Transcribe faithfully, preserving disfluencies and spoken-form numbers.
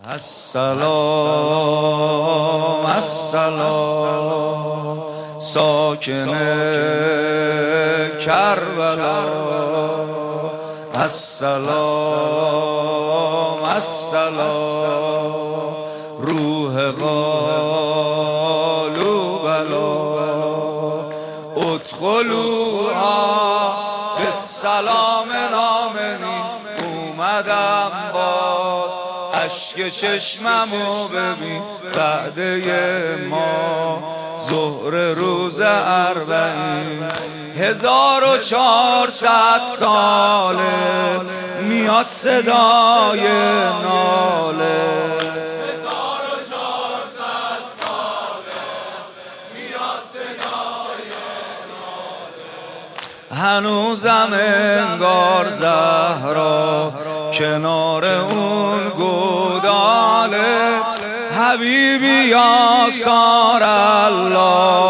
السلام السلام ساکن کربلا، السلام السلام روح قالوا بلا، ادخلوها بالسلام آمنین. اومدم باز اشک چشممو ببین، بعده ما ظهر روز اربعین، هزار و چهارصد ساله میاد صدای ناله، هزار و چهارصد ساله میاد صدای ناله. هنوزم انگار زهرا کنار اون گوداله، حبیبی یا سار الله